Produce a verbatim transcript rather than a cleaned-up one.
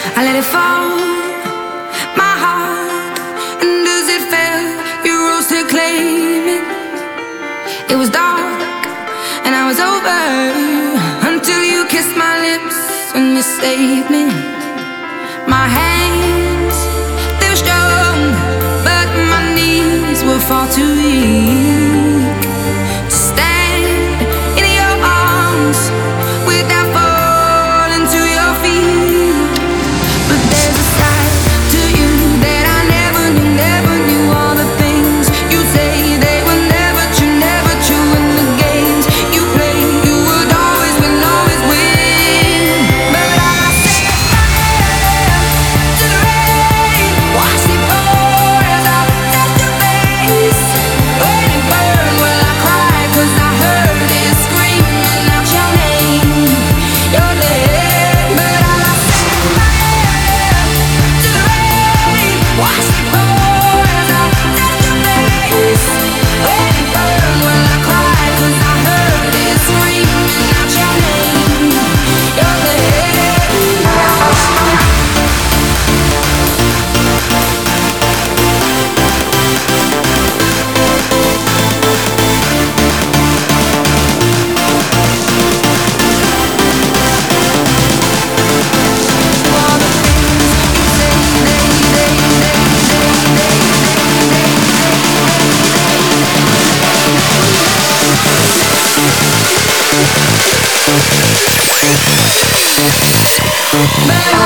I let it fall, my heart, and as it fell, you rose to claim it. It was dark, and I was over, until you kissed my lips and you saved me. My hands, they were strong, but my knees were far too weak to stand in your arms without falling to your feet. But there's a side to you that I never knew, never knew. All the things you say, they were never true, never true. In the games you play, you would always win, always win. But I set fire to the rain, watch it pour as I touch your face. Let it burn while I cry, 'cause I heard it screaming out your name, your name. But I set fire to the rain, watch it pour as I touch your face. Let it burn while I cry, 'cause I heard it screaming out your name, your name. All the things you say, they, they, they, they, they, they, they, they, they. But